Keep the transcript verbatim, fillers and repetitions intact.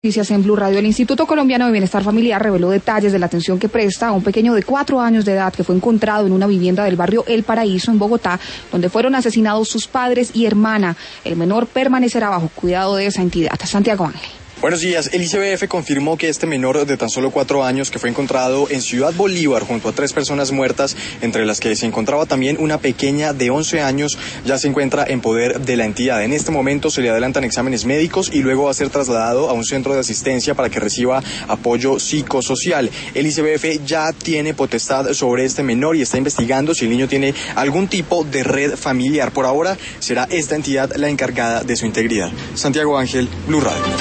Noticias en Blue Radio. El Instituto Colombiano de Bienestar Familiar reveló detalles de la atención que presta a un pequeño de cuatro años de edad que fue encontrado en una vivienda del barrio El Paraíso, en Bogotá, donde fueron asesinados sus padres y hermana. El menor permanecerá bajo cuidado de esa entidad. Santiago Ángel. Buenos días. El I C B F confirmó que este menor de tan solo cuatro años, que fue encontrado en Ciudad Bolívar junto a tres personas muertas, entre las que se encontraba también una pequeña de once años, ya se encuentra en poder de la entidad. En este momento se le adelantan exámenes médicos y luego va a ser trasladado a un centro de asistencia para que reciba apoyo psicosocial. El I C B F ya tiene potestad sobre este menor y está investigando si el niño tiene algún tipo de red familiar. Por ahora será esta entidad la encargada de su integridad. Santiago Ángel, Blue Radio.